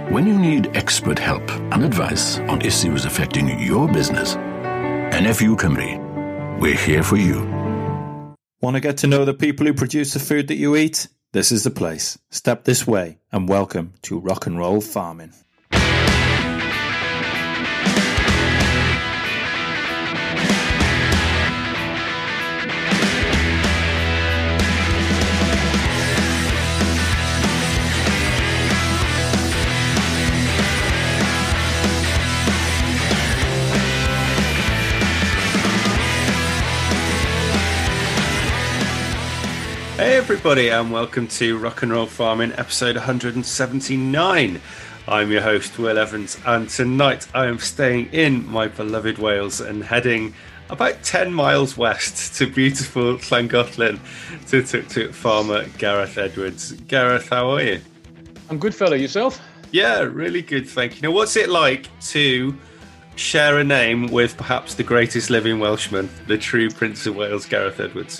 When you need expert help and advice on issues affecting your business, NFU Cymru, we're here for you. Want to get to know the people who produce the food that you eat? This is the place. Step this way and welcome to Rock and Roll Farming. Hey everybody, and welcome to Rock and Roll Farming, episode 179. I'm your host, Will Evans, and tonight I am staying in my beloved Wales and heading about 10 miles west to beautiful Llangollen to talk to farmer Gareth Edwards. Gareth, how are you? I'm good, fella. Yourself? Yeah, really good, thank you. Now, what's it like to share a name with perhaps the greatest living Welshman, the true Prince of Wales, Gareth Edwards?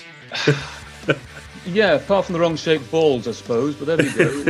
Yeah, apart from the wrong-shaped balls, I suppose, but there we go.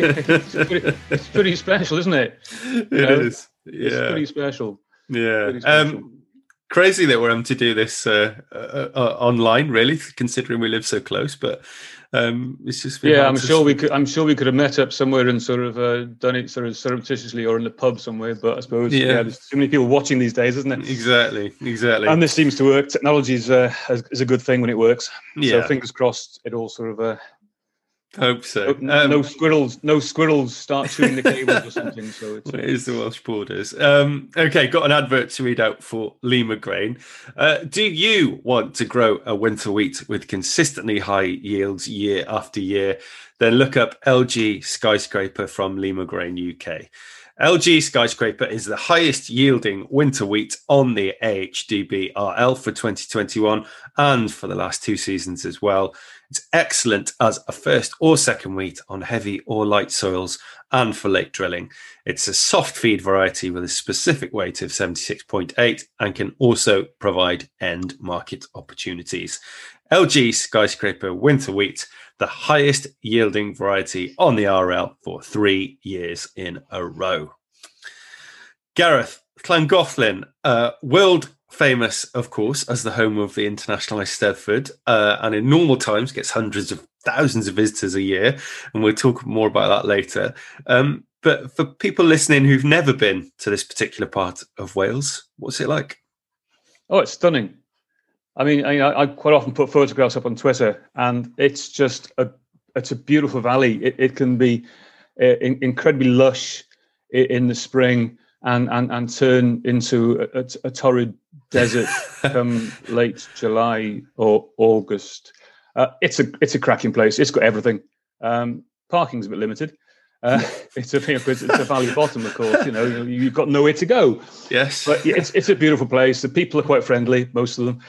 It's pretty special, isn't it? It is. Yeah. It's pretty special. Yeah. Pretty special. Crazy that we're having to do this online, really, considering we live so close. But it's just been I'm sure we could have met up somewhere and sort of done it sort of surreptitiously or in the pub somewhere. But I suppose there's too many people watching these days, isn't it? Exactly. And this seems to work. Technology is a good thing when it works. Yeah. So fingers crossed, it all sort of. Hope so. No squirrels start chewing the cables or something. So it is the Welsh borders. Okay, got an advert to read out for Lima Grain. Do you want to grow a winter wheat with consistently high yields year after year? Then look up LG Skyscraper from Lima Grain UK. LG Skyscraper is the highest yielding winter wheat on the AHDB RL for 2021 and for the last two seasons as well. It's excellent as a first or second wheat on heavy or light soils and for late drilling. It's a soft feed variety with a specific weight of 76.8 and can also provide end market opportunities. LG Skyscraper Winter Wheat, the highest yielding variety on the RL for 3 years in a row. Gareth, Llangollen, world famous, of course, as the home of the International Eisteddfod, and in normal times gets hundreds of thousands of visitors a year, and we'll talk more about that later. But for people listening who've never been to this particular part of Wales, what's it like? Oh, it's stunning. I mean, I quite often put photographs up on Twitter, and it's just it's a beautiful valley. It can be incredibly lush in the spring and turn into a torrid desert come late July or August. It's a cracking place. It's got everything. Parking's a bit limited. It's a valley bottom, of course. You've got nowhere to go. Yes, but it's a beautiful place. The people are quite friendly, most of them.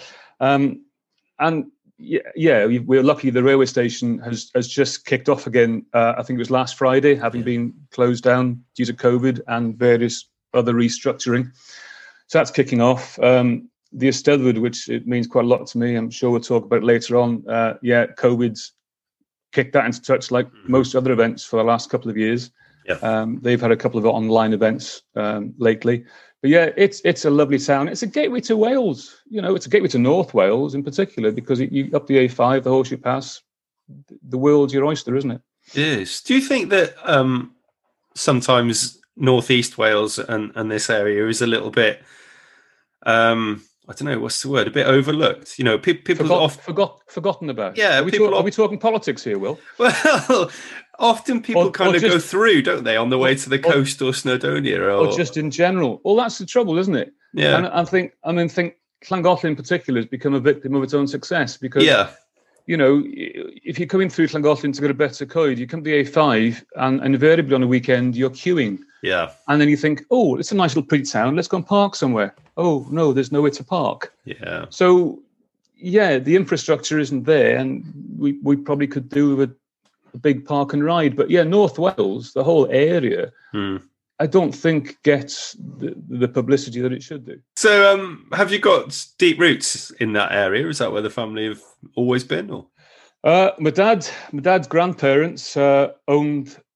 We're lucky. The railway station has just kicked off again. I think it was last Friday, having been closed down due to COVID and various other restructuring. So that's kicking off. The Eisteddfod, which it means quite a lot to me. I'm sure we'll talk about it later on. COVID's kicked that into touch like most other events for the last couple of years. Yep. They've had a couple of online events lately. But yeah, it's a lovely town. It's a gateway to Wales. It's a gateway to North Wales in particular, because you up the A5, the Horseshoe Pass, the world's your oyster, isn't it? It is. Do you think that sometimes Northeast Wales and this area is a little bit, I don't know, what's the word? A bit overlooked. People forgotten about. Yeah, are we talking politics here, Will? Well, often people go through, don't they, on the way to the coast or Snowdonia, or just in general. Well, that's the trouble, isn't it? Yeah. And I think Llangollen in particular has become a victim of its own success because, if you're coming through Llangollen to go to Better you come to the A5 and invariably on a weekend you're queuing. Yeah. And then you think, oh, it's a nice little pretty town. Let's go and park somewhere. Oh, no, there's nowhere to park. Yeah. So, the infrastructure isn't there, and we probably could do with a big park and ride. But North Wales, the whole area, I don't think gets the publicity that it should do. So have you got deep roots in that area? Is that where the family have always been? Or? My dad's grandparents owned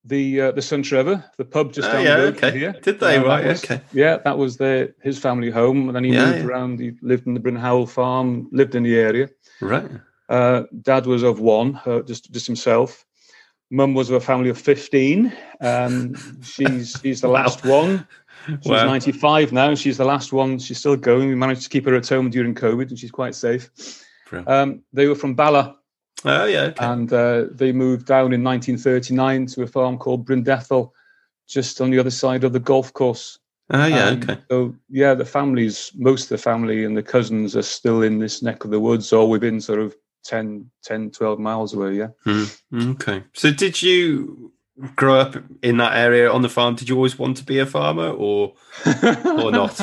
the Sun Trevor, the pub just down the road from here. Did they? Right, okay. Yeah, that was his family home. And then he moved around. He lived in the Bryn Howell farm, lived in the area. Right. Dad was of one, just himself. Mum was of a family of 15. She's the last one. She's 95 now. She's the last one. She's still going. We managed to keep her at home during COVID, and she's quite safe. They were from Bala. Oh, yeah. Okay. And they moved down in 1939 to a farm called Brindethel, just on the other side of the golf course. Oh, yeah. Okay. So, yeah, most of the family and the cousins are still in this neck of the woods, or within sort of 10, 12 miles away, yeah. Okay. So did you grow up in that area on the farm? Did you always want to be a farmer or not?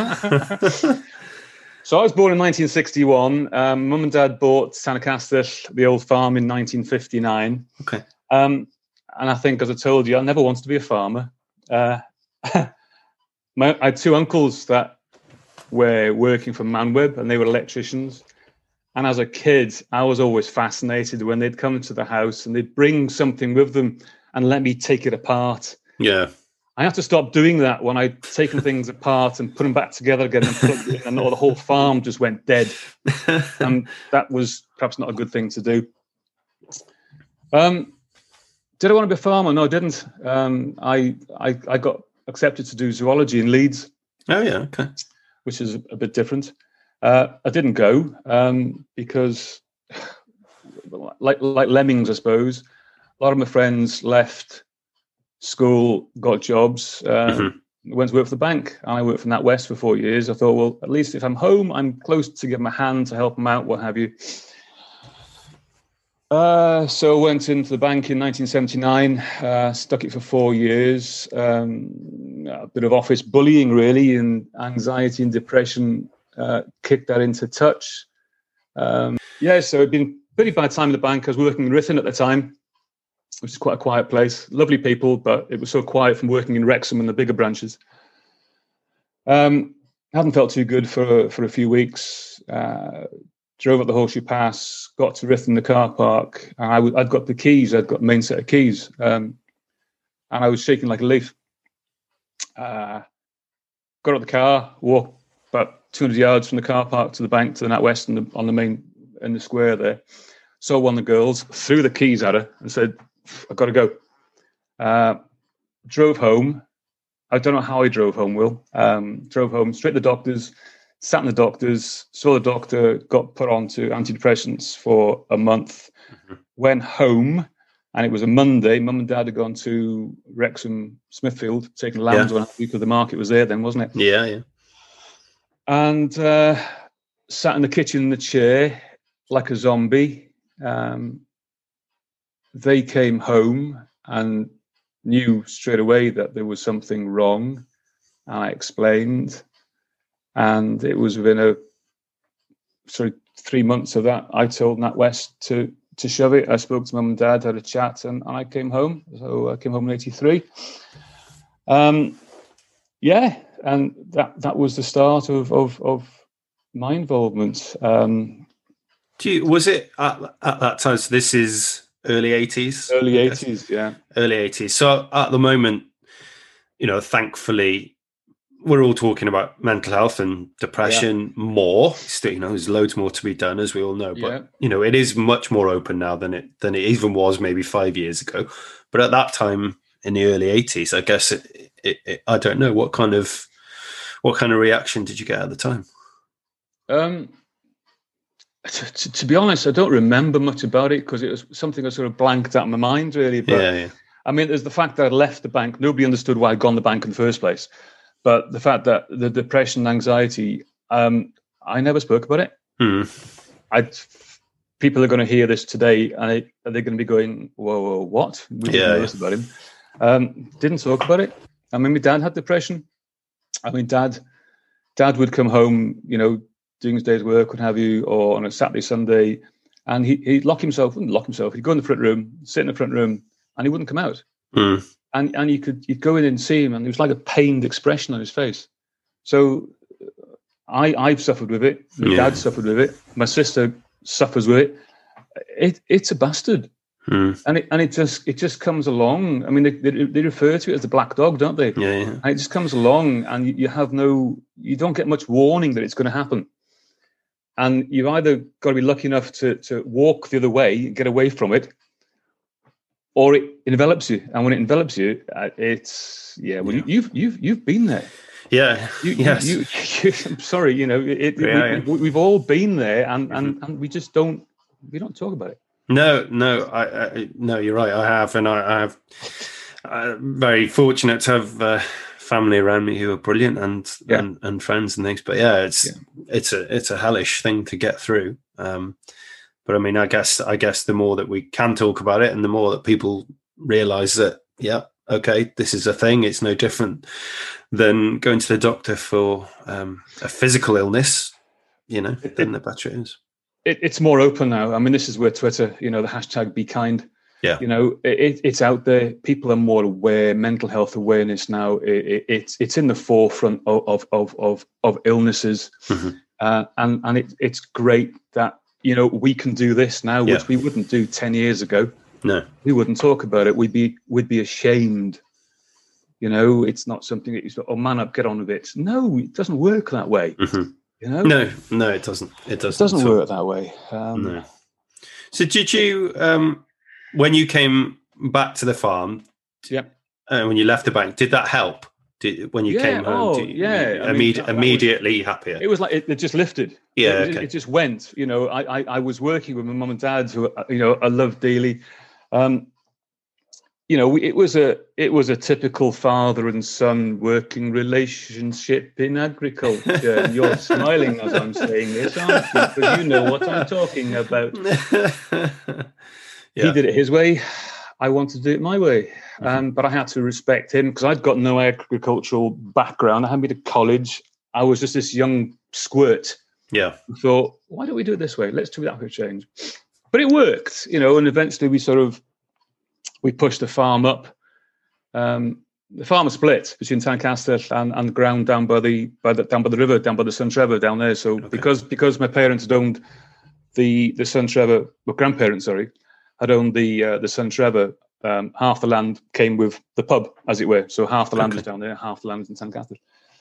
So I was born in 1961. Mum and Dad bought Sanacastell, the old farm, in 1959. Okay. And I think, as I told you, I never wanted to be a farmer. I had two uncles that were working for Manweb, and they were electricians. And as a kid, I was always fascinated when they'd come to the house and they'd bring something with them and let me take it apart. Yeah. I had to stop doing that when I'd taken things apart and put them back together again and plugged it in, and the whole farm just went dead. And that was perhaps not a good thing to do. Did I want to be a farmer? No, I didn't. I got accepted to do zoology in Leeds. Oh, yeah, okay. Which is a bit different. I didn't go because, like lemmings, I suppose, a lot of my friends left school, got jobs, went to work for the bank. And I worked for NatWest for 4 years. I thought, well, at least if I'm home, I'm close to give them a hand to help them out, what have you. So I went into the bank in 1979, stuck it for 4 years. A bit of office bullying, really, and anxiety and depression kicked that into touch. So it'd been a pretty bad time in the bank. I was working in Ruthin at the time, which is quite a quiet place. Lovely people, but it was so quiet from working in Wrexham and the bigger branches. Hadn't felt too good for a few weeks. Drove up the Horseshoe Pass, got to Ruthin, the car park. And I'd got the keys. I'd got the main set of keys. And I was shaking like a leaf. Got out the car, walked about 200 yards from the car park to the bank, to the NatWest on the main, in the square there. Saw one of the girls, threw the keys at her and said, I've got to go. Drove home. I don't know how I drove home, Will. Drove home, straight to the doctors, sat in the doctors, saw the doctor, got put onto antidepressants for a month, went home, and it was a Monday. Mum and Dad had gone to Wrexham Smithfield, taking lambs on because the market was there then, wasn't it? Yeah, yeah. And sat in the kitchen in the chair like a zombie. They came home and knew straight away that there was something wrong. I explained, and it was within 3 months of that, I told NatWest to shove it. I spoke to Mum and Dad, had a chat, and I came home. So I came home in 1983. And that was the start of my involvement. Was it at that time? So this is early 80s? Early 80s, yeah. Early 80s. So at the moment, thankfully, we're all talking about mental health and depression more. Still, there's loads more to be done, as we all know. But, it is much more open now than it even was maybe 5 years ago. But at that time, in the early 80s, I guess it I don't know, what kind of reaction did you get at the time? To be honest, I don't remember much about it because it was something I sort of blanked out of my mind, really. But I mean, there's the fact that I left the bank. Nobody understood why I'd gone to the bank in the first place. But the fact that the depression, anxiety, I never spoke about it. People are going to hear this today, and they're going to be going, "Whoa, what? We didn't know this about him." Didn't talk about it. I mean, my dad had depression. I mean, dad would come home, doing his day's work, what have you, or on a Saturday, Sunday, and he'd wouldn't lock himself. He'd go in the front room, sit in the front room, and he wouldn't come out. And you'd go in and see him, and there was like a pained expression on his face. So I've suffered with it. My dad suffered with it. My sister suffers with it. It's a bastard. and it just comes along. I mean, they refer to it as the black dog, don't they? Yeah. And it just comes along, and you don't get much warning that it's going to happen. And you've either got to be lucky enough to walk the other way, get away from it, or it envelops you. And when it envelops you, you've been there. Yeah. I'm sorry, we've all been there, and we just don't talk about it. No, no, you're right. I have, and I have. Very fortunate to have family around me who are brilliant and friends and things. But it's a hellish thing to get through. But I mean, I guess the more that we can talk about it, and the more that people realise that, okay, this is a thing. It's no different than going to the doctor for a physical illness, then the better it is. It's more open now. I mean, this is where Twitter, the hashtag Be Kind. Yeah. It's out there. People are more aware. Mental health awareness now. It's in the forefront of illnesses, and it's great that we can do this now, which we wouldn't do 10 years ago. No, we wouldn't talk about it. We'd be ashamed. It's not something that you say, "Oh, man up, get on with it." No, it doesn't work that way. No, it doesn't. It doesn't work that way. No. So did you, when you came back to the farm, when you left the bank, did that help? When you came home, immediately happier? It was like it just lifted. Yeah, it just went. I was working with my mum and dad, who I love dearly. It was a typical father and son working relationship in agriculture. And you're smiling as I'm saying this, aren't you? Because you know what I'm talking about. He did it his way. I wanted to do it my way. But I had to respect him because I'd got no agricultural background. I hadn't been to college. I was just this young squirt. Yeah. I thought, why don't we do it this way? Let's do that for a change. But it worked, and eventually we pushed the farm up. The farm was split between Tanncaster and the ground down by the river, down by the Son Trevor down there. So because my parents had owned the Son Trevor, well, grandparents, sorry, had owned the Son Trevor, half the land came with the pub, as it were. So half the land was down there, half the land was in Tanncaster.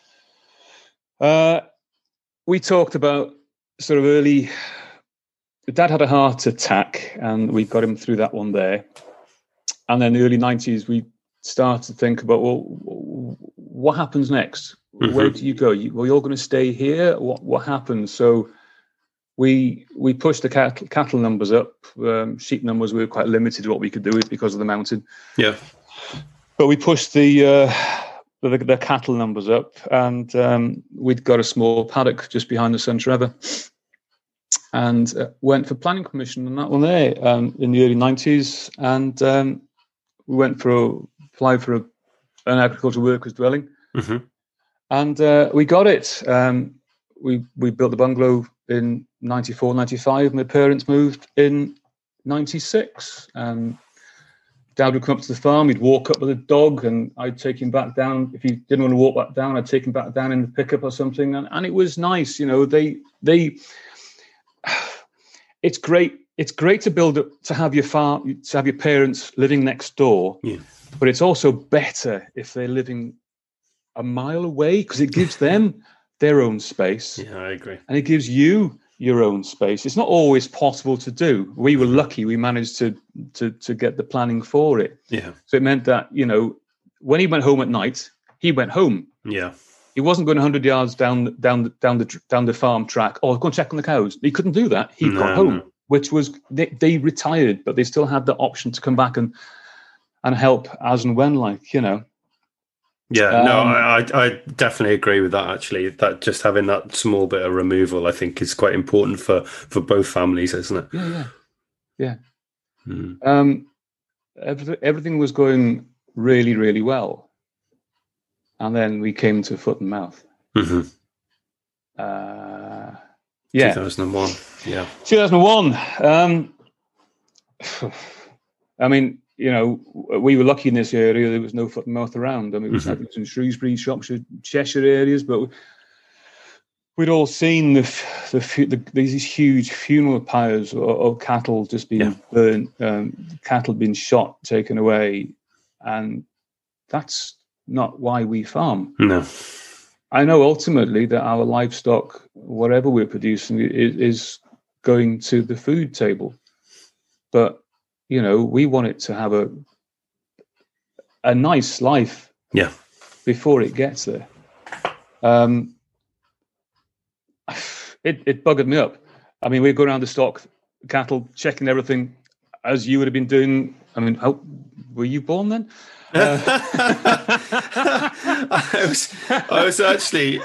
We talked about sort of early. Dad had a heart attack, and we got him through that one there. And then the early 90s, we started to think about, well, what happens next? Where do you go? You're going to stay here? What happens? So we pushed the cattle numbers up. Sheep numbers were quite limited to what we could do because of the mountain. Yeah. But we pushed the cattle numbers up, and we'd got a small paddock just behind the Son Trevor, and went for planning permission on that one there in the early 90s, and we went applied for an agricultural workers dwelling, and we got it. We built the bungalow in 94, 95. My parents moved in 96. Dad would come up to the farm. He'd walk up with a dog, and I'd take him back down. If he didn't want to walk back down, I'd take him back down in the pickup or something. And it was nice, They. It's great. It's great to have your farm, to have your parents living next door. Yeah. But it's also better if they're living a mile away, because it gives them their own space. Yeah, I agree. And it gives you your own space. It's not always possible to do. We were lucky; we managed to get the planning for it. Yeah. So it meant that when he went home at night, he went home. Yeah. He wasn't going 100 yards down the farm track. Oh, go and check on the cows. He couldn't do that. He got home, which was they retired, but they still had the option to come back and help as and when, Yeah, I definitely agree with that. Actually, that just having that small bit of removal, I think, is quite important for both families, isn't it? Yeah. Everything was going really, really well. And then we came to foot and mouth. 2001. Yeah. 2001. I mean, we were lucky in this area. There was no foot and mouth around. I mean, it was in Shrewsbury, Shropshire, Cheshire areas, but we'd all seen these huge funeral pyres of cattle just being burnt, cattle being shot, taken away, and that's not why we farm. No. I know ultimately that our livestock, whatever we're producing, is going to the food table. But, we want it to have a nice life before it gets there. It buggered me up. I mean, we go around the stock, cattle, checking everything as you would have been doing. I mean, how were you born then? I was actually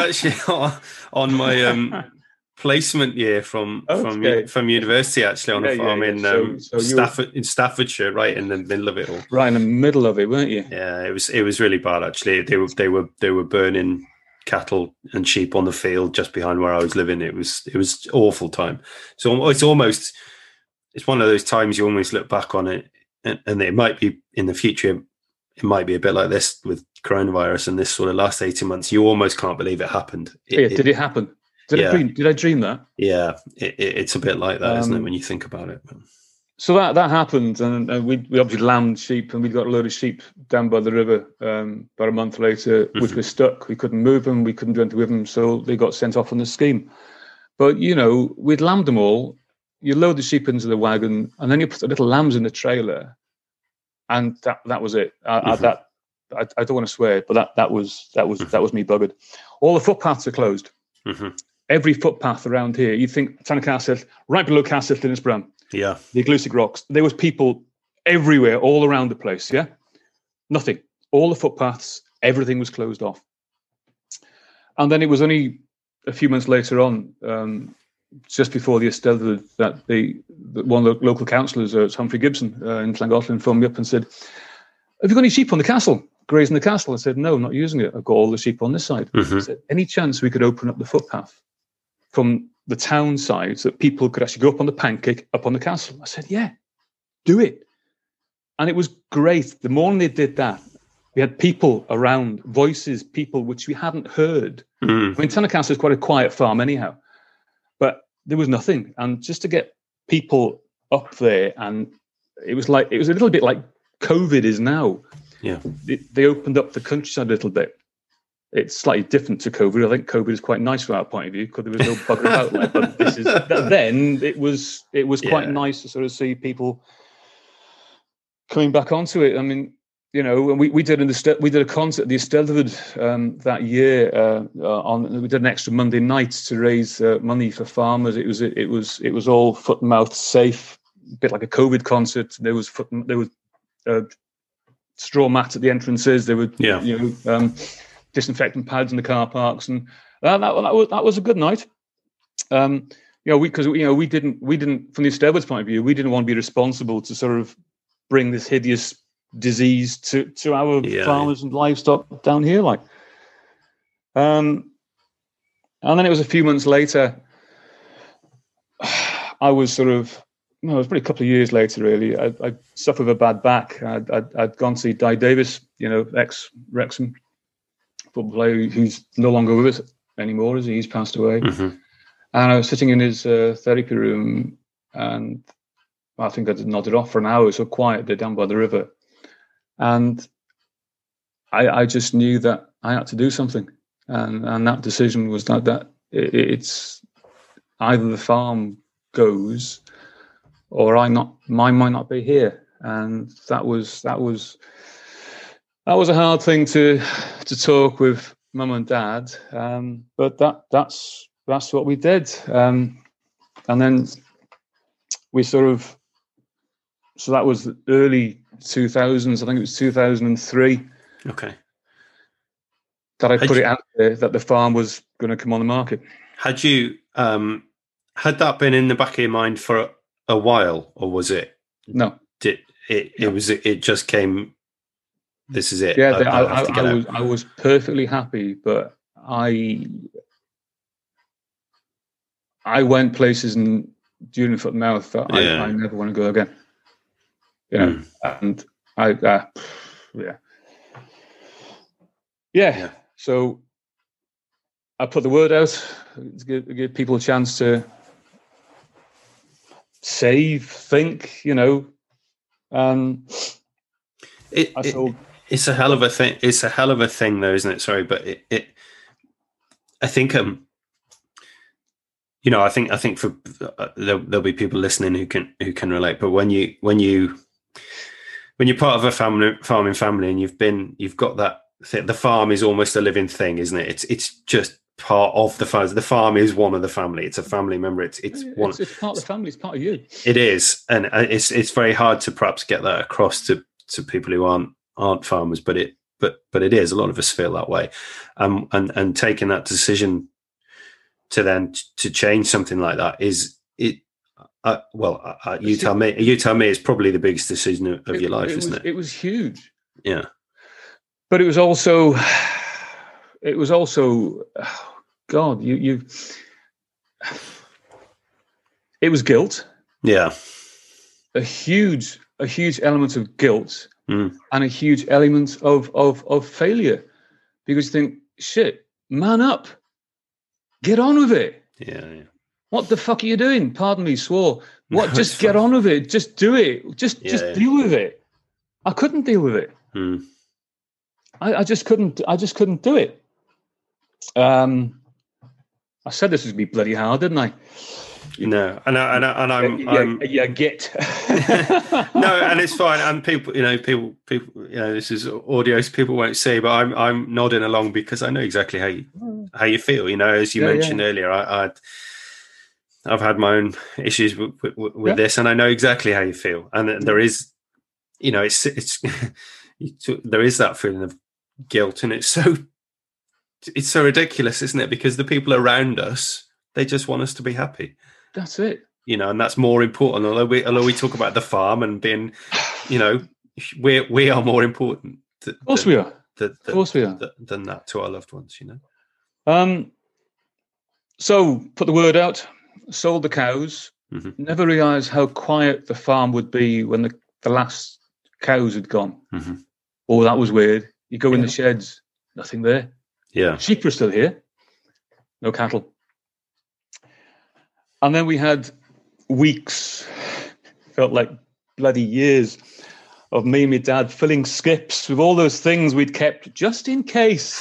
on my placement year from university, actually, on a farm in Staffordshire, right in the middle of it all. Right in the middle of it, weren't you? Yeah, it was really bad, actually. They were burning cattle and sheep on the field just behind where I was living. It was awful time. So it's one of those times you almost look back on it, and it might be in the future. It might be a bit like this with coronavirus and this sort of last 18 months. You almost can't believe it happened. Did it happen? Did I dream that? Yeah, it's a bit like that, isn't it, when you think about it? So that happened, and we obviously lambed sheep, and we got a load of sheep down by the river about a month later, which were stuck. We couldn't move them, we couldn't do anything with them, so they got sent off on the scheme. But, we'd lambed them all. You load the sheep into the wagon, and then you put the little lambs in the trailer, and that was it. I don't want to swear, but that was me buggered. All the footpaths are closed. Mm-hmm. Every footpath around here, you think Tanner Castell, right below Castell Innisbran, the Eglwysig Rocks, there was people everywhere, all around the place, Nothing. All the footpaths, everything was closed off. And then it was only a few months later on, just before the Eisteddfod, that one of the local councillors, Humphrey Gibson in Llangollen, phoned me up and said, "Have you got any sheep on the castle, grazing the castle?" I said, "No, not using it. I've got all the sheep on this side." Mm-hmm. I said, "Any chance we could open up the footpath from the town side so that people could actually go up on the pancake, up on the castle?" I said, "Yeah, do it." And it was great. The morning they did that, we had people around, voices, people which we hadn't heard. Mm. I mean, Tanner Castle is quite a quiet farm anyhow, but there was nothing. And just to get people up there, and it was a little bit like COVID is now. Yeah. They opened up the countryside a little bit. It's slightly different to COVID. I think COVID is quite nice from our point of view because there was no bugger about. But then it was quite nice to sort of see people coming back onto it. I mean, and we did a concert at the Eisteddfod that year. We did an extra Monday night to raise money for farmers. It was all foot and mouth safe, a bit like a COVID concert. There was straw mats at the entrances. There were disinfectant pads in the car parks, and that was a good night. Because we didn't from the Eisteddfod's point of view, we didn't want to be responsible to sort of bring this hideous disease to our farmers and livestock down here, and then it was a few months later. I was it was probably a couple of years later, really. I suffered a bad back. I'd gone to see Di Davis, ex-Wrexham football player who's no longer with us anymore, as he's passed away. Mm-hmm. And I was sitting in his therapy room, and I think I nodded off for an hour, so quiet there down by the river. And I just knew that I had to do something. And that decision was that it's either the farm goes or mine might not be here. And that was a hard thing to talk with Mum and Dad. But that's what we did. And then we so that was the early 2000s. I think it was 2003. Okay. That I put it out there that the farm was going to come on the market. Had you had that been in the back of your mind for a while, or was it? No. It just came. This is it. Yeah, I was perfectly happy, but I went places during foot and mouth that I never want to go again. And yeah. So I put the word out to give people a chance to save, think, It's a hell of a thing. It's a hell of a thing, though, isn't it? Sorry, but I think I think for there'll be people listening who can relate. But when you're part of a farming family, and you've got that thing, the farm is almost a living thing, isn't it? It's just part of the farm. The farm is one of the family. It's a family member. It's part of the family. It's part of you. It is, and it's very hard to perhaps get that across to people who aren't farmers, but it is. A lot of us feel that way, and taking that decision to change something like that is it. You tell me. It's probably the biggest decision of your life, isn't it? It was huge. Yeah, but it was also. God, it was guilt. Yeah, a huge element of guilt. And a huge element of failure, because you think, shit, man up, get on with it. Yeah. What the fuck are you doing? Pardon me, swore. What? Just get on with it. Just do it. Just deal with it. I couldn't deal with it. I just couldn't do it. I said this would be bloody hard, didn't I? No, and I'm get no, and it's fine. And people, this is audio, so people won't see, but I'm nodding along because I know exactly how you feel. As you mentioned earlier, I've had my own issues with this, and I know exactly how you feel. And there is, it's there is that feeling of guilt, and it's so ridiculous, isn't it? Because the people around us, they just want us to be happy. That's it. And that's more important. Although we talk about the farm and being, we are more important. Of course we are. Than that to our loved ones, So put the word out, sold the cows, never realised how quiet the farm would be when the last cows had gone. Oh, that was weird. You go in the sheds, nothing there. Yeah. Sheep were still here, no cattle. And then we had weeks, felt like bloody years, of me and my dad filling skips with all those things we'd kept just in case.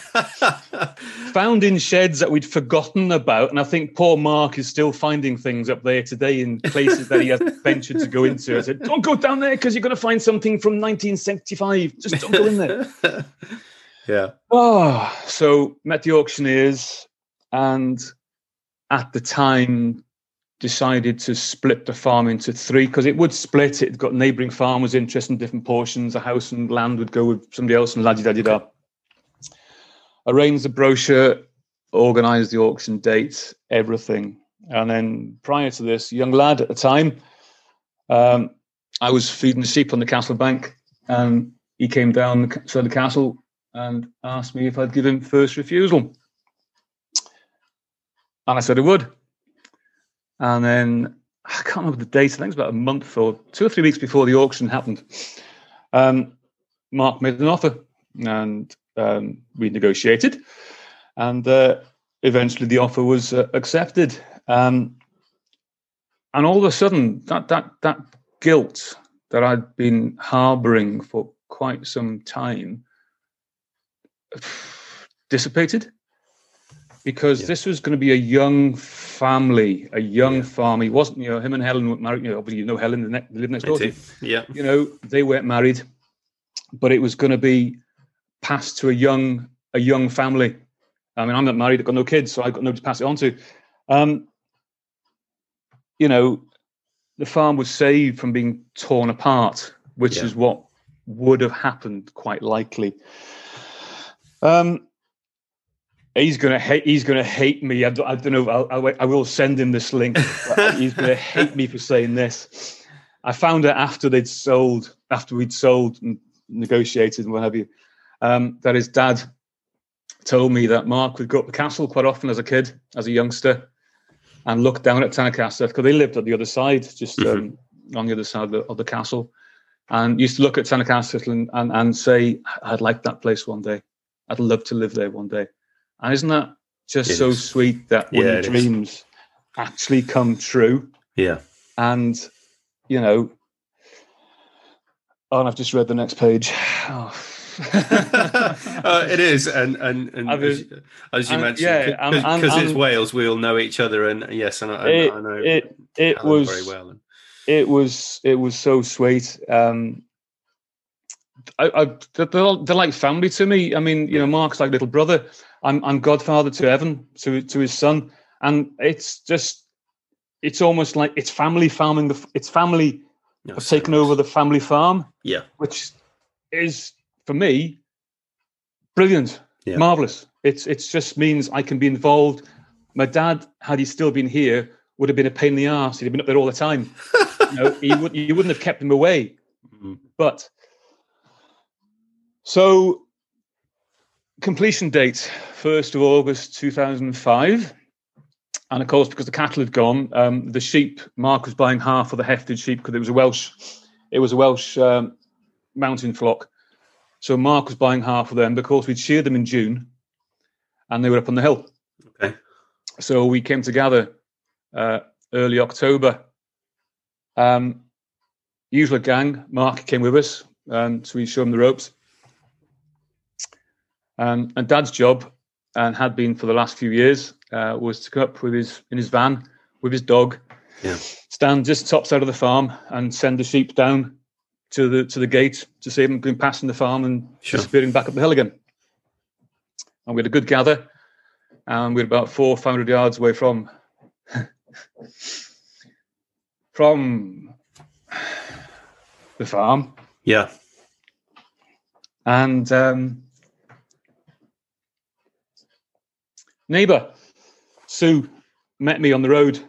Found in sheds that we'd forgotten about. And I think poor Mark is still finding things up there today in places that he has ventured to go into. I said, don't go down there because you're going to find something from 1975. Just don't go in there. Yeah. Oh, so met the auctioneers, and at the time decided to split the farm into three, because it would split. It got neighbouring farmers interested in different portions. A house and land would go with somebody else, and la-di-da-di-da. Arranged the brochure, organised the auction date, everything. And then prior to this, young lad at the time, I was feeding the sheep on the Castle Bank, and he came down to the castle and asked me if I'd give him first refusal. And I said I would. And then, I can't remember the date, I think it was about a month or 2 or 3 weeks before the auction happened. Mark made an offer, and we negotiated. And eventually the offer was accepted. And all of a sudden, that guilt that I'd been harbouring for quite some time dissipated, because this was going to be a young family, a young farm. He wasn't, him and Helen weren't married. Obviously, Helen, they live next door to you. Yeah. They weren't married, but it was going to be passed to a young family. I mean, I'm not married, I've got no kids, so I've got nobody to pass it on to. The farm was saved from being torn apart, which is what would have happened quite likely. He's going to hate me. I don't know. I will send him this link. He's going to hate me for saying this. I found out after we'd sold and negotiated and what have you, that his dad told me that Mark would go up the castle quite often as a kid, as a youngster, and look down at Tannacastle, because they lived at the other side, just on the other side of the castle, and used to look at Tannacastle and say, I'd like that place one day. I'd love to live there one day. And isn't that just so sweet that when your dreams actually come true. Yeah. And, you know, I've just read the next page. Oh. It is, and as you mentioned, because it's Wales, we all know each other, and yes, and I know it was very well. It was so sweet. They're like family to me. I mean, you know, Mark's like little brother. I'm godfather to Evan, to his son, and it's almost like it's family farming. It's family have taken over the family farm. Yeah, which is for me brilliant, marvelous. It's just means I can be involved. My dad, had he still been here, would have been a pain in the arse. He'd have been up there all the time. You know, you wouldn't have kept him away. Mm-hmm. But so completion date 1st of August 2005. And of course, because the cattle had gone, the sheep, Mark was buying half of the hefted sheep because it was a Welsh mountain flock. So Mark was buying half of them. Of course, we'd sheared them in June and they were up on the hill. Okay. So we came together early October. Usual gang, Mark came with us, so we showed him the ropes. And Dad's job, and had been for the last few years, was to come up in his van with his dog, stand just topside of the farm and send the sheep down to the gate to see them going past the farm and disappearing back up the hill again. And we had a good gather, and we were about 400-500 yards away from the farm. Yeah. And neighbour Sue met me on the road.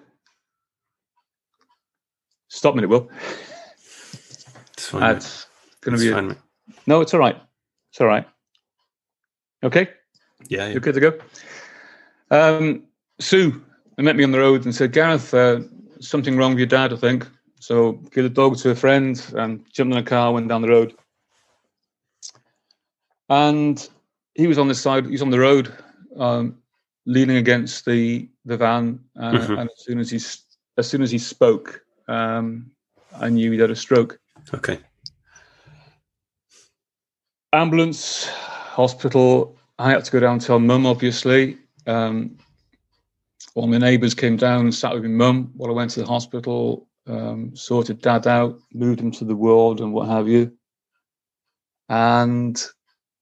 Stop me, it will. It's fine. It's going to be fine. No, it's all right. It's all right. Okay? Yeah. You're good to go? Sue met me on the road and said, Gareth, something wrong with your dad, I think. So gave the dog to a friend and jumped in a car, went down the road. And he was on the side, he's on the road, leaning against the van. And as soon as he spoke, I knew he had a stroke. Okay. Ambulance, hospital. I had to go down and tell Mum, obviously. All my neighbours came down and sat with my mum while I went to the hospital, sorted Dad out, moved him to the ward and what have you. And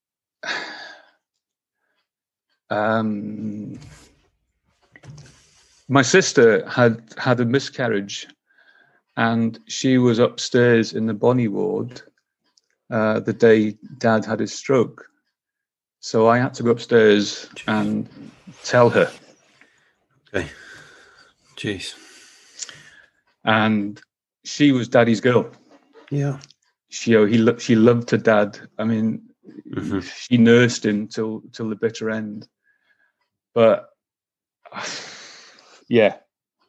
my sister had a miscarriage, and she was upstairs in the Bonnie ward the day Dad had his stroke. So I had to go upstairs and tell her. Okay. Jeez. And she was Daddy's girl. Yeah. She loved her dad. I mean, she nursed him till the bitter end. But yeah.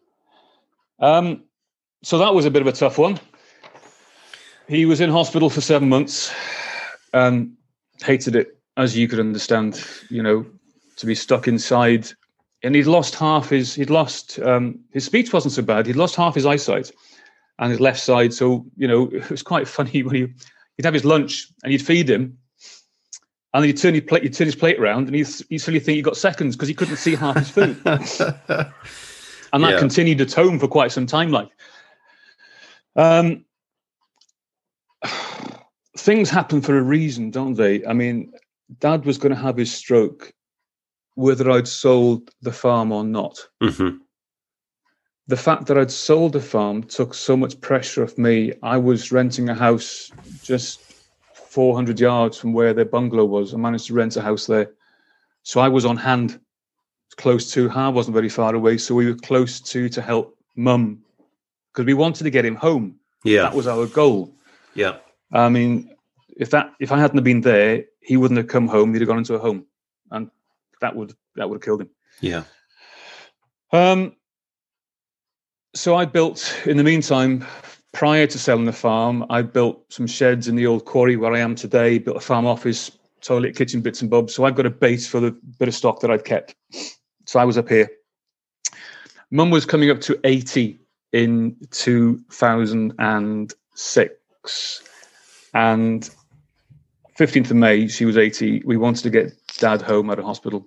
So that was a bit of a tough one. He was in hospital for 7 months and hated it, as you could understand, you know, to be stuck inside. And he'd lost his speech wasn't so bad. He'd lost half his eyesight and his left side. So, you know, it was quite funny when he'd have his lunch and you'd feed him, and then you'd turn his plate around and he'd suddenly think he got seconds because he couldn't see half his food. And that continued at home for quite some time. Like, things happen for a reason, don't they? I mean, Dad was going to have his stroke whether I'd sold the farm or not. Mm-hmm. The fact that I'd sold the farm took so much pressure off me. I was renting a house just 400 yards from where their bungalow was. I managed to rent a house there. So I was on hand, close to her, wasn't very far away. So we were close to help Mum, because we wanted to get him home. Yeah. That was our goal. Yeah. I mean, if I hadn't have been there, he wouldn't have come home. He'd have gone into a home, and that would have killed him. Yeah. So I built, in the meantime, prior to selling the farm, I built some sheds in the old quarry where I am today, built a farm office, toilet, kitchen, bits and bobs. So I've got a base for the bit of stock that I've kept So I was up here. Mum was coming up to 80 in 2006. And 15th of May, she was 80. We wanted to get Dad home out of hospital.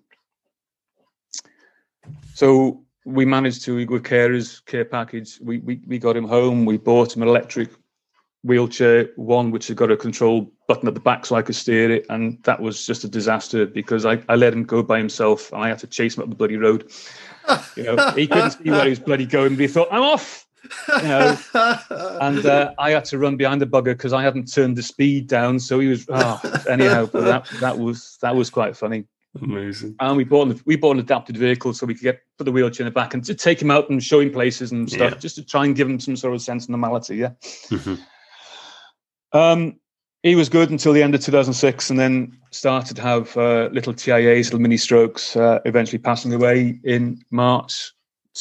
So we managed to, with carers, care package, we got him home. We bought him an electric wheelchair, one which had got a control button at the back so I could steer it. And that was just a disaster because I let him go by himself and I had to chase him up the bloody road. He couldn't see where he was bloody going, but he thought, I'm off. And I had to run behind the bugger because I hadn't turned the speed down. So he was, anyhow, but that was quite funny. Amazing. And we bought an adapted vehicle so we could put the wheelchair in the back and to take him out and show him places and stuff, just to try and give him some sort of sense of normality. Yeah. Mm-hmm. He was good until the end of 2006 and then started to have little TIAs, little mini strokes, eventually passing away in March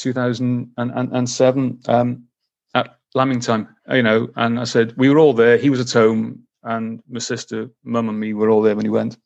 2007 at lambing time, and I said, we were all there. He was at home and my sister, Mum and me were all there when he went.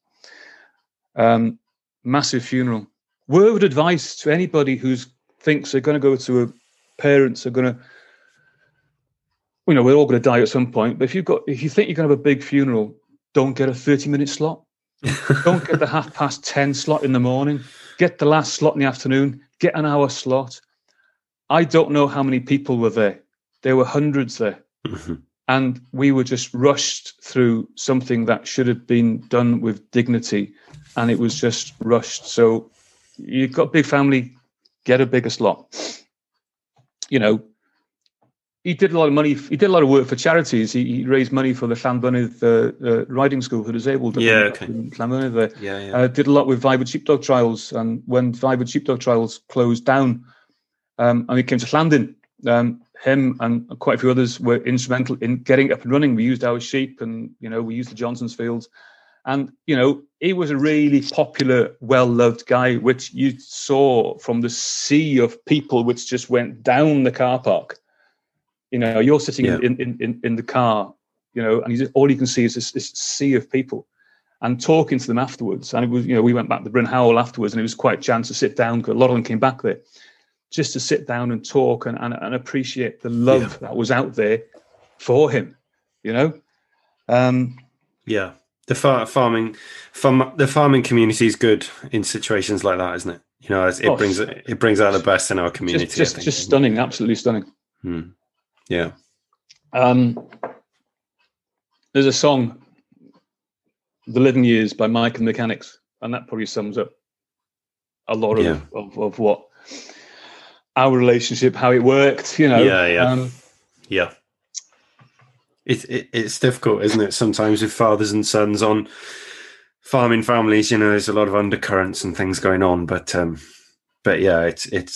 Massive funeral. Word of advice to anybody who thinks they're going to go to parents are going to, we're all going to die at some point. But if you think you're going to have a big funeral, don't get a 30-minute slot. Don't get the 10:30 slot in the morning. Get the last slot in the afternoon. Get an hour slot. I don't know how many people were there. There were hundreds there. Mm-hmm. And we were just rushed through something that should have been done with dignity. And it was just rushed. So you've got a big family, get a bigger slot. He did a lot of money. He did a lot of work for charities. He raised money for the Llanbynedd riding school for disabled. Llanbynedd there. Did a lot with Vibrant Sheepdog Trials. And when Vibrant Sheepdog Trials closed down, and we came to Llandin, him and quite a few others were instrumental in getting up and running. We used our sheep and, we used the Johnson's fields. And, he was a really popular, well-loved guy, which you saw from the sea of people which just went down the car park. You're sitting in the car, and all you can see is this sea of people and talking to them afterwards. And it was, we went back to Bryn Howell afterwards and it was quite a chance to sit down because a lot of them came back there just to sit down and talk and appreciate the love that was out there for him, The farming community is good in situations like that, isn't it? It brings out the best in our community. Just stunning, absolutely stunning. Yeah. There's a song, "The Living Years" by Mike and the Mechanics, and that probably sums up a lot of what our relationship, how it worked. It's difficult, isn't it? Sometimes with fathers and sons on farming families, there's a lot of undercurrents and things going on. But yeah,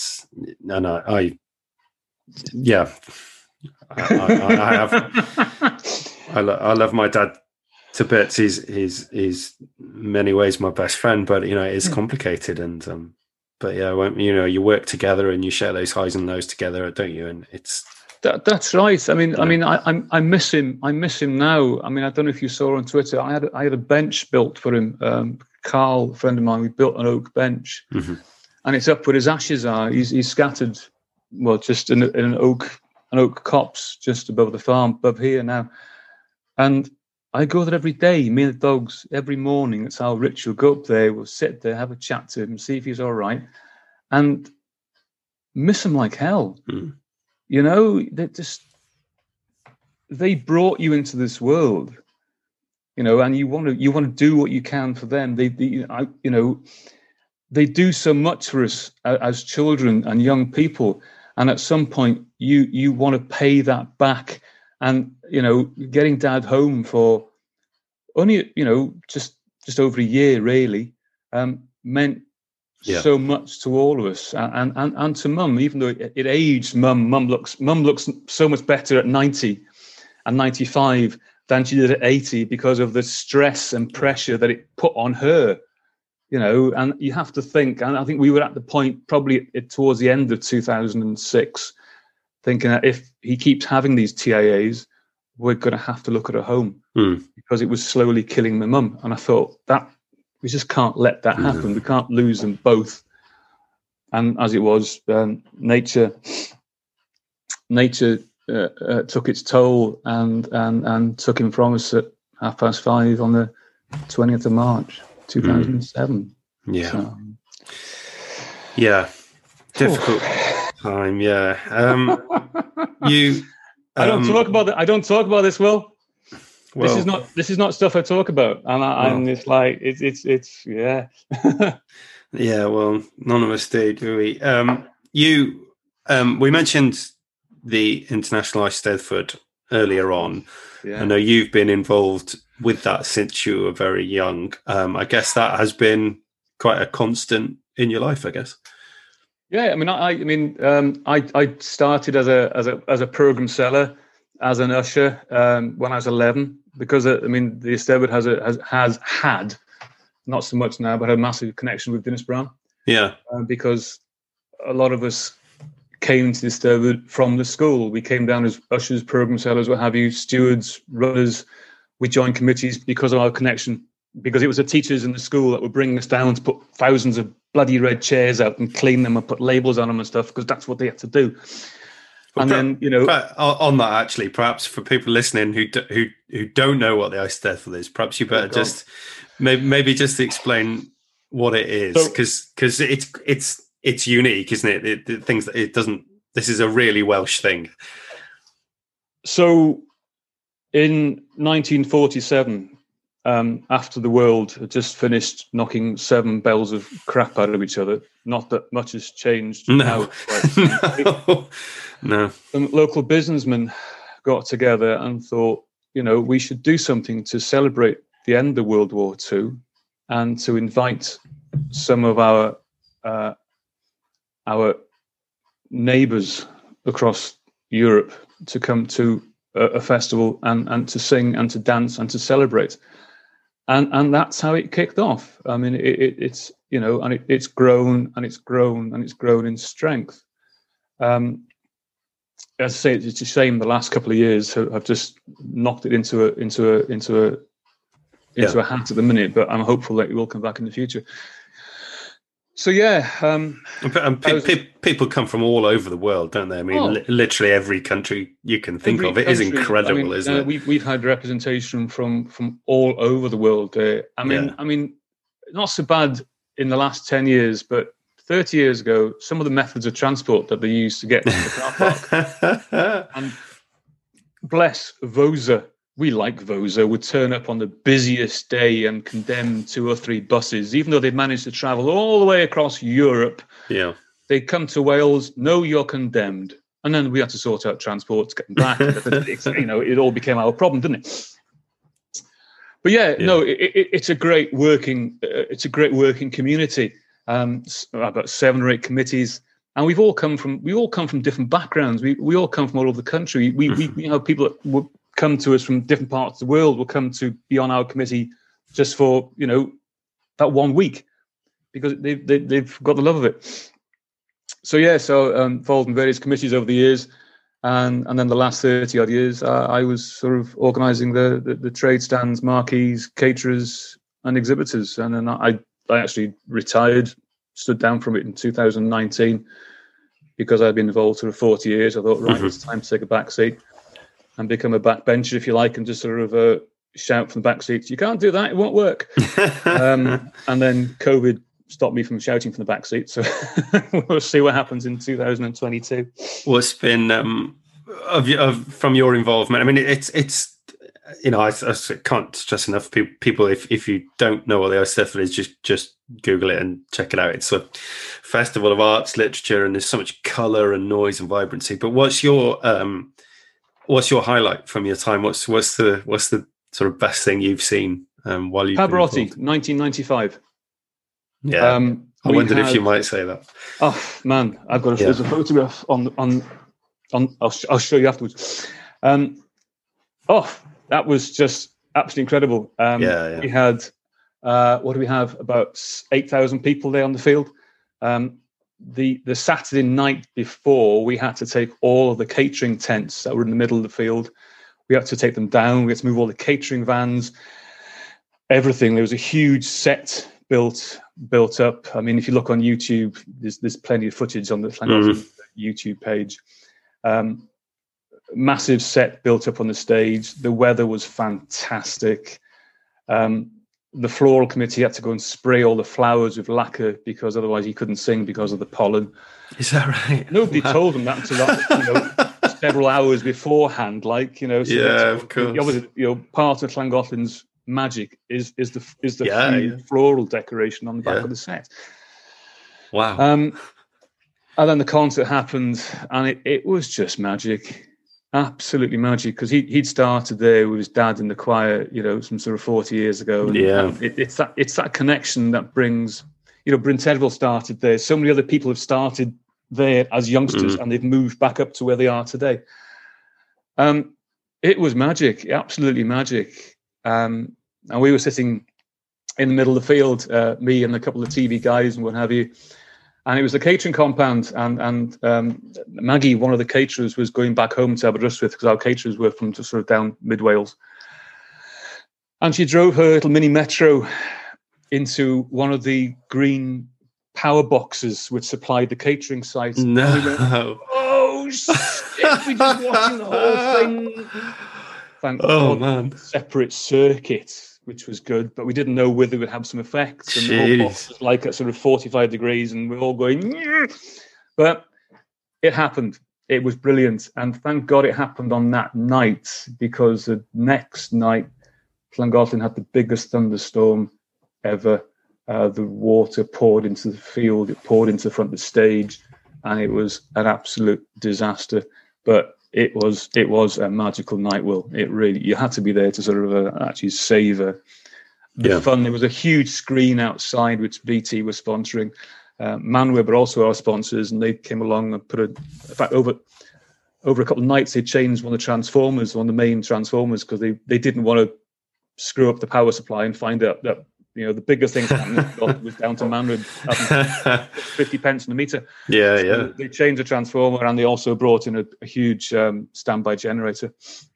I love my dad to bits. He's in many ways my best friend, but it is complicated. And but yeah, when you work together and you share those highs and lows together, don't you? And it's that's right. I miss him. I miss him now. I don't know if you saw on Twitter. I had a bench built for him. Carl, a friend of mine, we built an oak bench, and it's up where his ashes are. He's scattered, just in an oak copse just above the farm, above here now. And I go there every day, me and the dogs, every morning. It's our ritual. Go up there, we'll sit there, have a chat to him, see if he's all right, and miss him like hell. They brought you into this world, and you want to do what you can for them. They do so much for us as children and young people. And at some point, you want to pay that back. And, getting Dad home for only, just over a year, really, meant so much to all of us. And to Mum, even though it aged Mum looks so much better at 90 and 95 than she did at 80 because of the stress and pressure that it put on her. And you have to think, and I think we were at the point probably towards the end of 2006, thinking that if he keeps having these TIAs, we're going to have to look at a home because it was slowly killing my mum. And I thought that we just can't let that happen. We can't lose them both And as it was, nature took its toll and took him from us at 5:30 on the 20th of March, 2007. Yeah. So, yeah. Difficult time. Yeah. I don't talk about that. I don't talk about this, Will. Well, This is not stuff I talk about, and it's like it's yeah. Yeah, well, none of us do we? We mentioned the International Ice Steddfod earlier on. Yeah. I know you've been involved with that since you were very young. I guess that has been quite a constant in your life, I guess. Yeah, I started as a program seller, as an usher when I was 11, because the Eisteddfod has had, not so much now, but had a massive connection with Dinas Bran. Yeah, because a lot of us came to the Eisteddfod from the school. We came down as ushers, program sellers, what have you, stewards, runners. We joined committees because of our connection, because it was the teachers in the school that would bring us down to put thousands of bloody red chairs out and clean them and put labels on them and stuff, because that's what they had to do. Well, and then, on that, actually, perhaps for people listening who don't know what the Eisteddfod is, perhaps you better just maybe just explain what it is, because it's unique, isn't it? The things that it doesn't. This is a really Welsh thing. So, in 1947. After the world had just finished knocking 7 bells of crap out of each other, not that much has changed. No. No. Some local businessmen got together and thought, we should do something to celebrate the end of World War II and to invite some of our neighbours across Europe to come to a festival and to sing and to dance and to celebrate. And that's how it kicked off. I mean, it's it's grown and it's grown and it's grown in strength. As I say, it's a shame the last couple of years have just knocked it into a hat at the minute. But I'm hopeful that it will come back in the future. So yeah, people come from all over the world, don't they? I mean, literally every country you can think of. It is incredible, isn't it? We've had representation from all over the world. I mean, not so bad in the last 10 years, but 30 years ago, some of the methods of transport that they used to get to the car park, and bless Vosa. We like Vosa, would turn up on the busiest day and condemn 2 or 3 buses, even though they'd managed to travel all the way across Europe. Yeah, they'd come to Wales. No, you're condemned, and then we had to sort out transport to get them back. It all became our problem, didn't it? But no, it's a great working. It's a great working community. About 7 or 8 committees, and we all come from different backgrounds. We all come from all over the country. We people that would come to us from different parts of the world will come to be on our committee just for that 1 week, because they've got the love of it. So involved in various committees over the years, and then the last 30 odd years I was sort of organising the trade stands, marquees, caterers and exhibitors, and then I actually retired, stood down from it in 2019 because I'd been involved for 40 years. I thought, right, it's time to take a back seat and become a backbencher, if you like, and just sort of shout from the back seats, you can't do that, it won't work. And then COVID stopped me from shouting from the back seat. So we'll see what happens in 2022. What's been from your involvement? I mean, it's I can't stress enough, people, if you don't know what the Eisteddfod is, just Google it and check it out. It's a festival of arts, literature, and there's so much colour and noise and vibrancy. But what's your highlight from your time? What's the sort of best thing you've seen while you've Pavarotti, 1995. Yeah, I wondered if you might say that. Oh man, I've got there's a photograph on. I'll show you afterwards. That was just absolutely incredible. We had what do we have? About 8,000 people there on the field. The Saturday night before, we had to take all of the catering tents that were in the middle of the field. We had to take them down. We had to move all the catering vans, everything. There was a huge set built up. I mean, if you look on YouTube, there's plenty of footage on the Llangollen YouTube page. Massive set built up on the stage. The weather was fantastic. The floral committee had to go and spray all the flowers with lacquer because otherwise he couldn't sing because of the pollen. Is that right? Nobody told him that until several hours beforehand. So of course. Obviously, part of Llangollen's magic is the huge floral decoration on the back of the set. Wow. And then the concert happened, and it was just magic. Absolutely magic, because he'd started there with his dad in the choir, some sort of 40 years ago. And it's that connection that brings, Bryn Terfel started there. So many other people have started there as youngsters, and they've moved back up to where they are today. It was magic, absolutely magic. And we were sitting in the middle of the field, me and a couple of TV guys and what have you. And it was the catering compound, and Maggie, one of the caterers, was going back home to Aberystwyth because our caterers were from sort of down mid Wales. And she drove her little mini metro into one of the green power boxes which supplied the catering site. No. And we went, oh, shit, we just watching the whole thing. Thank God, man. Separate circuit, which was good, but we didn't know whether it would have some effects. And the whole box was like at sort of 45 degrees, and we're all going, yeah. But it happened. It was brilliant. And thank God it happened on that night, because the next night, Llangollen had the biggest thunderstorm ever. The water poured into the field, it poured into the front of the stage, and it was an absolute disaster. But it was a magical night, Will. It really, you had to be there to sort of actually savour the fun. There was a huge screen outside which BT was sponsoring. Manweb were also our sponsors, and they came along and in fact, over a couple of nights, they changed one of the main transformers, because they didn't want to screw up the power supply and find out that the biggest thing was down to Manweb having 50 pence on the meter. So they changed the transformer, and they also brought in a huge standby generator.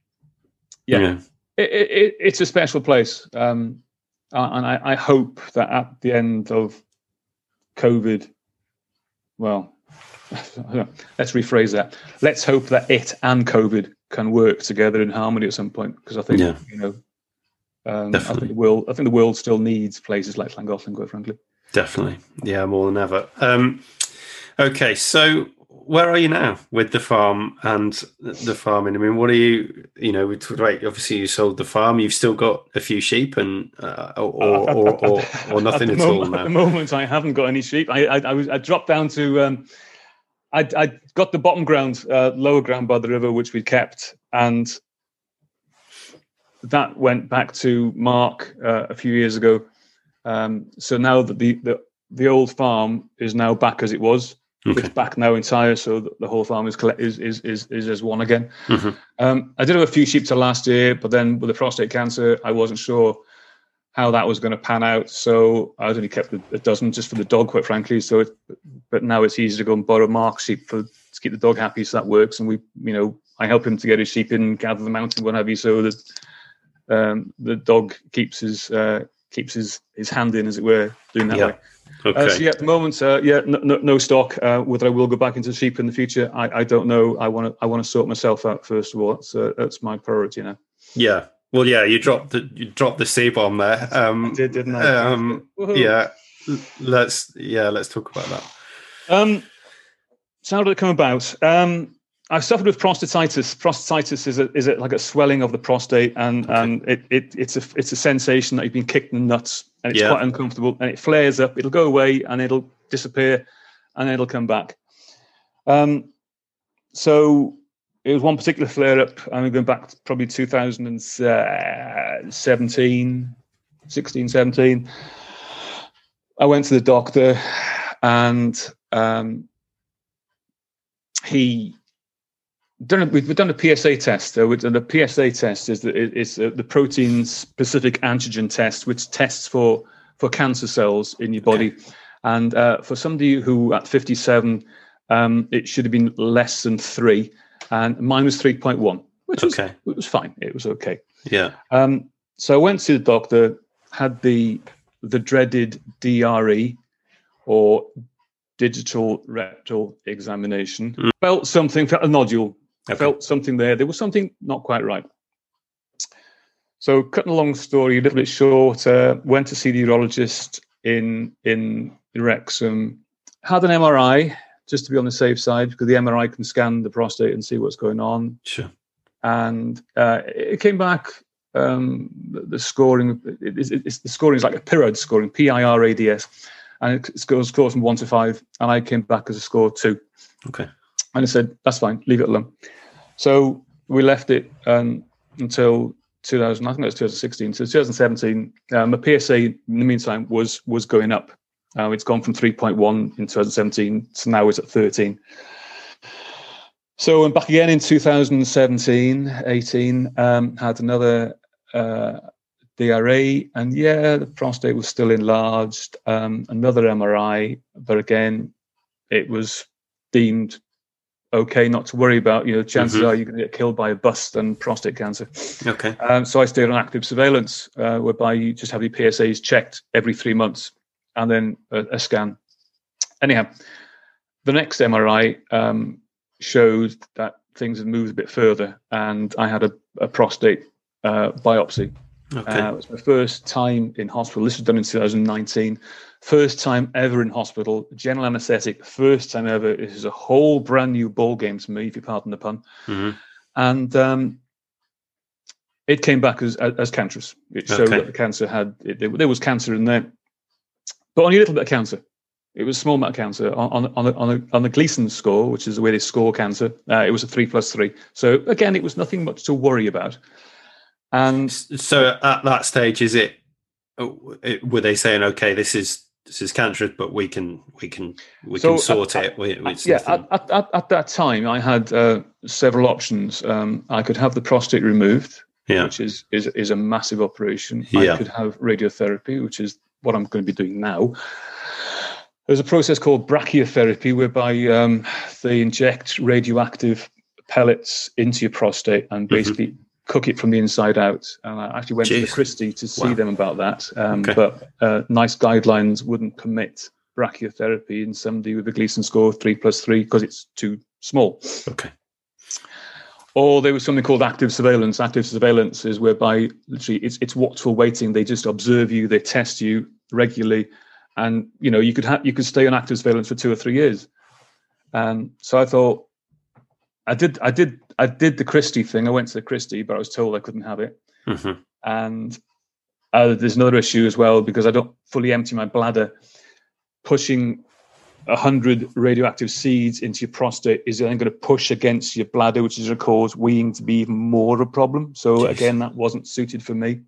It's a special place, and I hope that at the end of COVID, well, let's rephrase that. Let's hope that it and COVID can work together in harmony at some point, because I think I think the world still needs places like Llangollen, quite frankly. Definitely, more than ever. Okay, so where are you now with the farm and the farming? I mean, what are you? We talked about, obviously you sold the farm. You've still got a few sheep, and or nothing at all now. At the moment, I haven't got any sheep. I dropped down to. I got the bottom ground, lower ground by the river, which we kept, and that went back to Mark a few years ago. So now that the old farm is now back as it was, it's back now entire. So the whole farm is as one again. I did have a few sheep till last year, but then with the prostate cancer, I wasn't sure how that was going to pan out. So I only kept a dozen just for the dog, quite frankly. But now it's easy to go and borrow Mark's sheep to keep the dog happy. So that works. And I help him to get his sheep in, gather them out and what have you, so that the dog keeps his hand in, as it were, doing that way. Okay. At the moment, no stock. Whether I will go back into sheep in the future, I don't know. I want to sort myself out first of all. That's my priority now. Yeah. Well, you dropped the C-bomb there. I did, didn't I? Let's talk about that. So how did it come about? I suffered with prostatitis. Prostatitis is like a swelling of the prostate, and it's a sensation that you've been kicked in the nuts, and it's quite uncomfortable, and it flares up. It'll go away, and it'll disappear, and then it'll come back. So it was one particular flare up. I'm going back to probably 2017, 16, 17. I went to the doctor, and we've done a PSA test. The PSA test is the protein-specific antigen test, which tests for cancer cells in your body. And for somebody who at 57, it should have been less than 3, and mine was 3.1, which was fine. It was okay. Yeah. So I went to the doctor, had the the dreaded DRE, or digital rectal examination. Felt a nodule. Okay. Felt something there. There was something not quite right. So, cutting a long story a little bit short, went to see the urologist in Wrexham. Had an MRI just to be on the safe side, because the MRI can scan the prostate and see what's going on. Sure. And it came back. The scoring, the scoring is like a PIRADS scoring, PIRADS, and it scores from 1 to 5, and I came back as a score 2. Okay. And I said, that's fine, leave it alone. So we left it until 2000, I think it was 2016. So 2017, my PSA in the meantime was going up. It's gone from 3.1 in 2017 to now it's at 13. So I'm back again in 2017, 18, had another DRA, and the prostate was still enlarged. Another MRI, but again, it was deemed okay, not to worry about. Chances are you're going to get killed by a bus than prostate cancer. Okay. So I stayed on active surveillance, whereby you just have your PSAs checked every 3 months, and then a scan. Anyhow, the next MRI showed that things had moved a bit further, and I had a prostate biopsy. Okay. It was my first time in hospital. This was done in 2019. First time ever in hospital. General anaesthetic. First time ever. This is a whole brand new ball game to me, if you pardon the pun. Mm-hmm. And it came back as cancerous. It showed that the cancer there was cancer in there, but only a little bit of cancer. It was a small amount of cancer on the Gleason score, which is the way they score cancer. It was a 3+3. So again, it was nothing much to worry about. And so at that stage, were they saying, okay, this is cancerous, but we can sort it? At that time, I had several options. I could have the prostate removed, which is a massive operation. I could have radiotherapy, which is what I'm going to be doing now. There's a process called brachytherapy, whereby they inject radioactive pellets into your prostate and basically cook it from the inside out. And I actually went to the Christie to see them about that. But NICE guidelines wouldn't permit brachytherapy in somebody with a Gleason score of 3+3 because it's too small. Okay. Or there was something called active surveillance. Active surveillance is whereby literally it's watchful waiting. They just observe you, they test you regularly, and you could stay on active surveillance for 2 or 3 years. So I thought, I did the Christie thing. I went to the Christie, but I was told I couldn't have it. Mm-hmm. And there's another issue as well, because I don't fully empty my bladder. Pushing 100 radioactive seeds into your prostate is then going to push against your bladder, which is going to cause weeing to be even more of a problem. So again, that wasn't suited for me.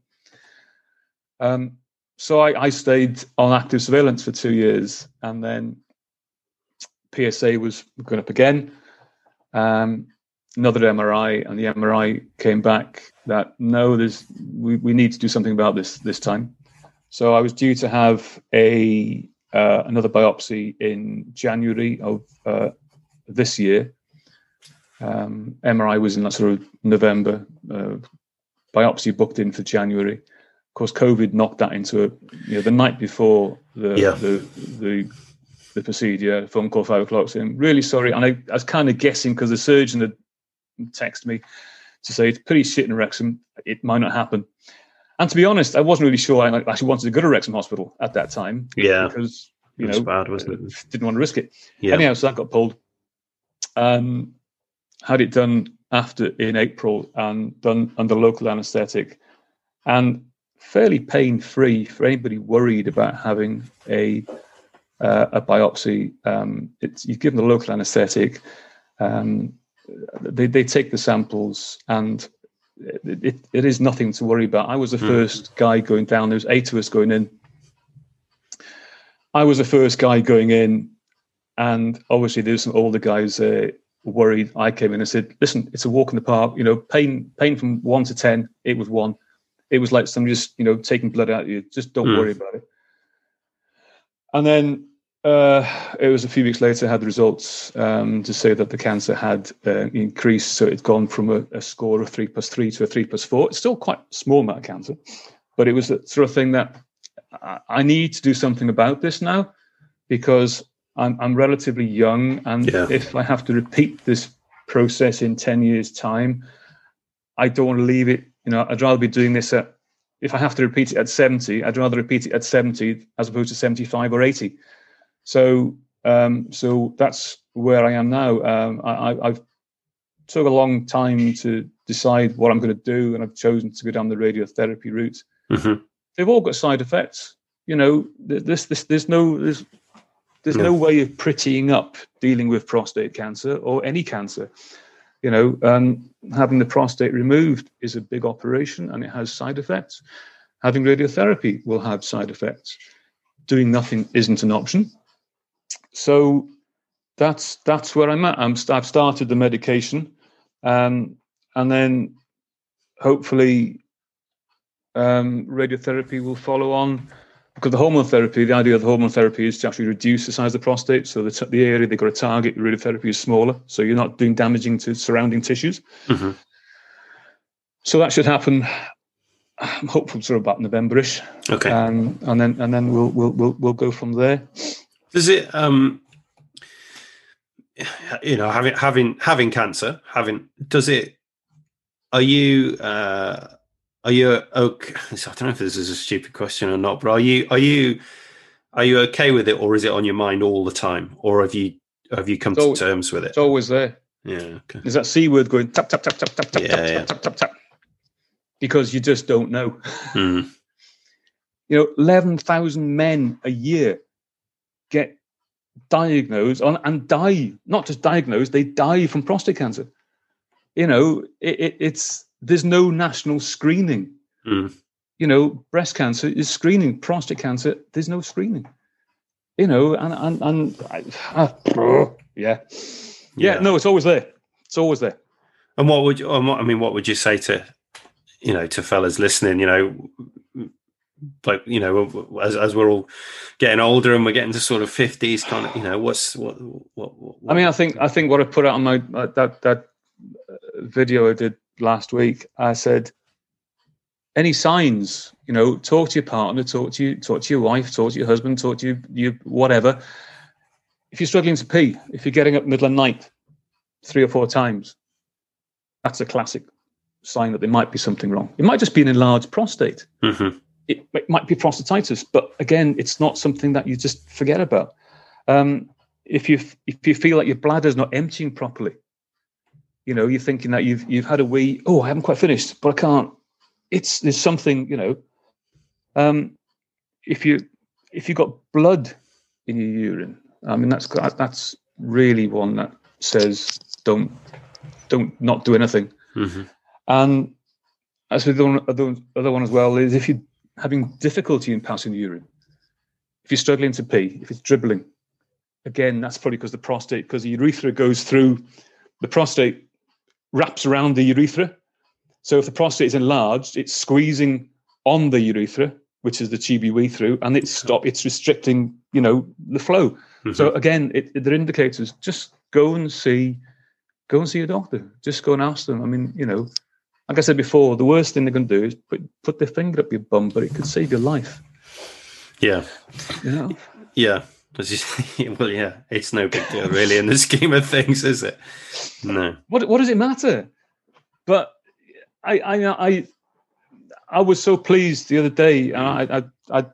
So I stayed on active surveillance for 2 years, and then PSA was going up again. Another MRI, and the MRI came back that no, we need to do something about this time. So I was due to have another biopsy in January of this year. MRI was in that sort of November. Biopsy booked in for January. Of course, COVID knocked that into the night before the procedure. A phone call 5 o'clock saying, "Really sorry," and I was kind of guessing because the surgeon had texted me to say it's pretty shit in Wrexham. It might not happen. And to be honest, I wasn't really sure I actually wanted to go to Wrexham Hospital at that time. Yeah, because it was bad, wasn't it? Didn't want to risk it. Yeah. Anyhow, so that got pulled. Had it done in April and done under local anaesthetic, and fairly pain-free for anybody worried about having a biopsy. You're given the local anaesthetic. They take the samples, and it is nothing to worry about. I was the first guy going down. There was 8 of us going in. I was the first guy going in, and obviously there's some older guys worried. I came in and said, "Listen, it's a walk in the park. Pain from 1 to 10. It was 1. It was like somebody just taking blood out of you. Just don't worry about it." And then it was a few weeks later, I had the results to say that the cancer had increased. So it's gone from a score of 3+3 to a 3+4. It's still quite a small amount of cancer, but it was the sort of thing that I need to do something about this now, because I'm relatively young, and if I have to repeat this process in 10 years' time, I don't want to leave it. I'd rather be doing this if I have to repeat it at 70, I'd rather repeat it at 70 as opposed to 75 or 80. So that's where I am now. I've took a long time to decide what I'm going to do, and I've chosen to go down the radiotherapy route. Mm-hmm. They've all got side effects. There's no way of prettying up dealing with prostate cancer or any cancer. Having the prostate removed is a big operation, and it has side effects. Having radiotherapy will have side effects. Doing nothing isn't an option. So that's where I'm at. I've started the medication, and then hopefully radiotherapy will follow on. Because the hormone therapy, the idea of the hormone therapy is to actually reduce the size of the prostate. So the area they've got to target, radiotherapy is smaller. So you're not doing damaging to surrounding tissues. Mm-hmm. So that should happen. I'm hopeful sort of about November-ish. Okay. And then we'll go from there. Does it having cancer, are you okay? I don't know if this is a stupid question or not, but are you okay with it, or is it on your mind all the time, or have you come to terms with it? It's always there. Yeah. Okay. There's that C word going tap tap tap tap tap tap Yeah, tap tap tap, because you just don't know. Mm. 11,000 men a year get diagnosed and die. Not just diagnosed, they die from prostate cancer. There's no national screening. Mm. Breast cancer is screening. Prostate cancer, there's no screening. No, it's always there. It's always there. And what would you say to, to fellas listening, as we're all getting older and we're getting to sort of 50s, kind of, what? I think what I put out on my that video I did last week, I said, any signs, talk to your partner, talk to your wife, talk to your husband, talk to you whatever. If you're struggling to pee, if you're getting up middle of the night 3 or 4 times, that's a classic sign that there might be something wrong. It might just be an enlarged prostate. Mm-hmm. It might be prostatitis, but again, it's not something that you just forget about. If you feel like your bladder's not emptying properly, you're thinking that you've had a wee. Oh, I haven't quite finished, but I can't. There's something. If you've got blood in your urine, that's really one that says don't not do anything. Mm-hmm. And as with the other one as well, is if you're having difficulty in passing the urine, if you're struggling to pee, if it's dribbling, again, that's probably because the urethra goes through the prostate. Wraps around the urethra. So if the prostate is enlarged, it's squeezing on the urethra, which is the tube you wee through, and it's restricting, the flow. Mm-hmm. So again, they're indicators. Just go and see your doctor. Just go and ask them. Like I said before, the worst thing they're going to do is put their finger up your bum, but it could save your life. Yeah. Yeah. Well, yeah, it's no big deal, really, in the scheme of things, is it? No. What does it matter? But I was so pleased the other day, and I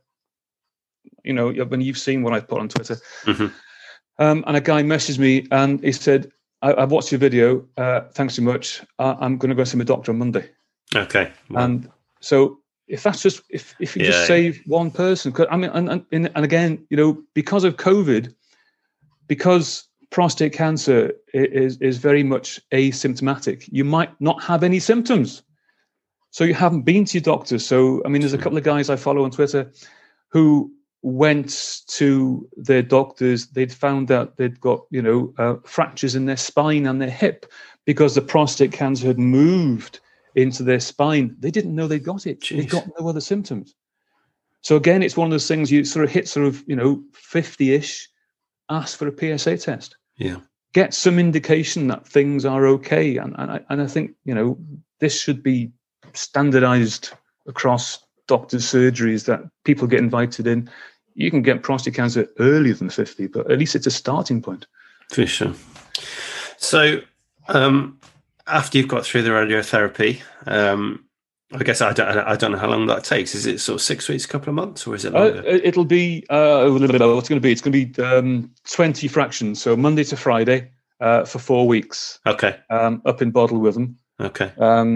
when you've seen what I put on Twitter, mm-hmm. And a guy messaged me and he said, "I've watched your video. Thanks so much. I'm going to go see my doctor on Monday." Okay. Well. And so. If that's just if you just save one person, and again, because of COVID, because prostate cancer is very much asymptomatic, you might not have any symptoms, so you haven't been to your doctor. So there's a couple of guys I follow on Twitter who went to their doctors. They'd found out they'd got fractures in their spine and their hip because the prostate cancer had moved into their spine. They didn't know they got it. Jeez. They got no other symptoms. So again, it's one of those things you sort of hit 50-ish, ask for a PSA test. Yeah. Get some indication that things are okay. And I think, this should be standardized across doctor's surgeries that people get invited in. You can get prostate cancer earlier than 50, but at least it's a starting point. For sure. So after you've got through the radiotherapy, I guess I don't know how long that takes. Is it sort of 6 weeks, a couple of months, or is it longer? It'll be what's going to be? It's going to be 20 fractions. So Monday to Friday for 4 weeks. Okay. Up in Bottle with them. Okay.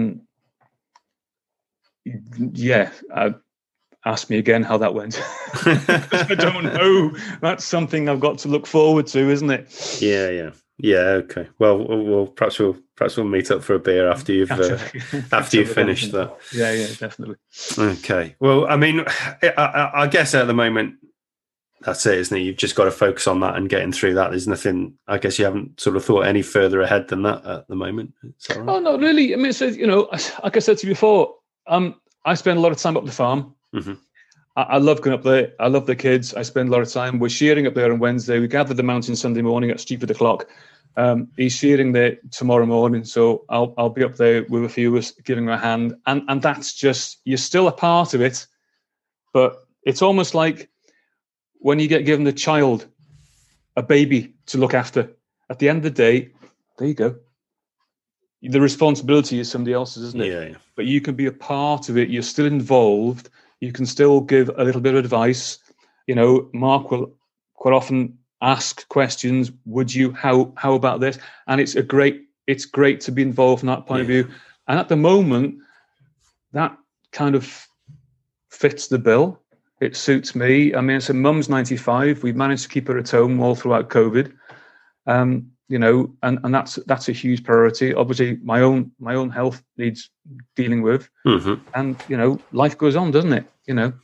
Ask me again how that went. I don't know. That's something I've got to look forward to, isn't it? Yeah. Okay. Well, perhaps we'll meet up for a beer after you've finished that. Yeah, definitely. Okay. Well, I mean, I guess at the moment that's it, isn't it? You've just got to focus on that and getting through that. There's nothing. I guess you haven't sort of thought any further ahead than that at the moment. Is that right? Oh, not really. I mean, so, like I said to you before, I spend a lot of time up the farm. Mm-hmm. I love going up there. I love the kids. I spend a lot of time. We're shearing up there on Wednesday. We gather the mountain Sunday morning at stupid o'clock. He's shearing there tomorrow morning, so I'll be up there with a few of us giving him a hand. And that's just, you're still a part of it, but it's almost like when you get given a child, a baby to look after. At the end of the day, there you go. The responsibility is somebody else's, isn't it? Yeah. But you can be a part of it. You're still involved. You can still give a little bit of advice. Mark will quite often ask questions. Would you? How about this? And it's great to be involved from that point of view. And at the moment, that kind of fits the bill. It suits me. I mean, so Mum's 95. We've managed to keep her at home all throughout COVID. And that's a huge priority. Obviously, my own health needs dealing with, and life goes on, doesn't it?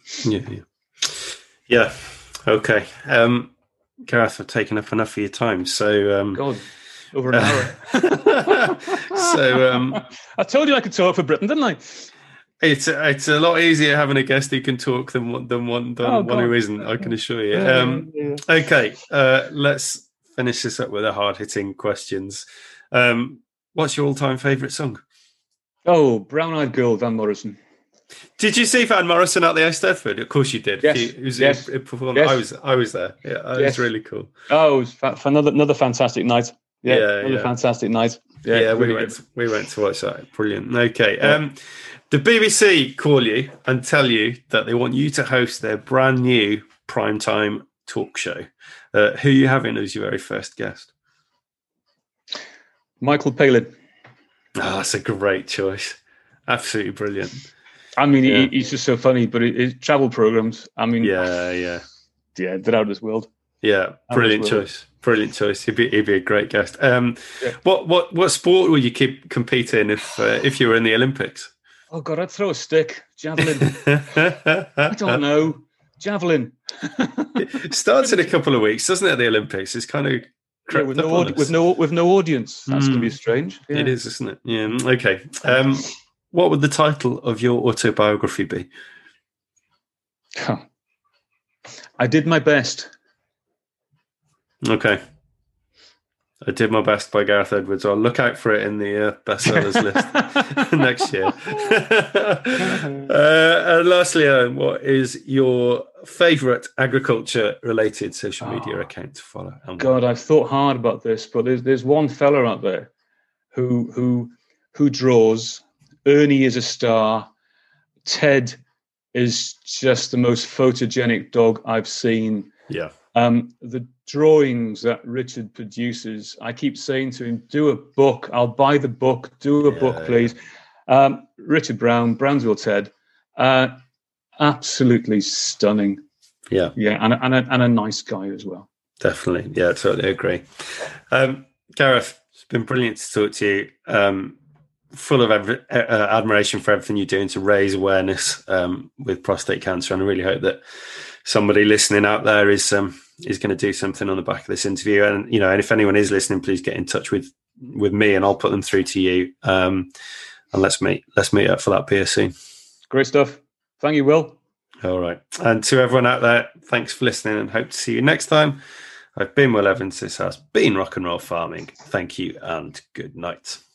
Yeah. Okay, Gareth, I've taken up enough of your time. So, God, over an hour. So, I told you I could talk for Britain, didn't I? It's a lot easier having a guest who can talk than one who isn't. I can assure you. Okay, let's finish this up with the hard-hitting questions. What's your all-time favourite song? Oh, Brown Eyed Girl, Van Morrison. Did you see Van Morrison at the Eisteddfod? Of course you did. Yes. He performed. Yes. I was there. Yeah, it was really cool. Oh, it was another fantastic night. Fantastic night. Yeah, we went to watch that. Brilliant. Okay. The BBC call you and tell you that they want you to host their brand new primetime talk show. Who are you having as your very first guest? Michael Palin. Oh, that's a great choice. Absolutely brilliant. I mean, he's just so funny, but his travel programs, I mean... Yeah, they're out of this world. Yeah, brilliant choice. Brilliant choice. He'd be a great guest. What sport will you keep competing if you were in the Olympics? Oh, God, I'd throw a stick. Javelin. I don't know. Javelin. It starts in a couple of weeks, doesn't it, at the Olympics? It's kind of... with no audience. That's going to be strange. Yeah. It is, isn't it? Yeah. Okay. What would the title of your autobiography be? I Did My Best. Okay. I Did My Best by Gareth Edwards. I'll look out for it in the bestsellers list next year. And lastly, what is your favourite agriculture-related social media account to follow? God, I've thought hard about this, but there's one fella out there who draws. Ernie is a star. Ted is just the most photogenic dog I've seen. Yeah. The drawings that Richard produces, I keep saying to him, do a book. I'll buy the book. Do a book, please. Richard Brown, Brownsville Ted, absolutely stunning. Yeah. Yeah, and a nice guy as well. Definitely. Yeah, totally agree. Gareth, it's been brilliant to talk to you. Full of admiration for everything you're doing to raise awareness with prostate cancer, and I really hope that somebody listening out there is going to do something on the back of this interview. And and if anyone is listening, please get in touch with me, and I'll put them through to you. And let's meet up for that beer soon. Great stuff. Thank you, Will. All right, and to everyone out there, thanks for listening, and hope to see you next time. I've been Will Evans. This has been Rock and Roll Farming. Thank you, and good night.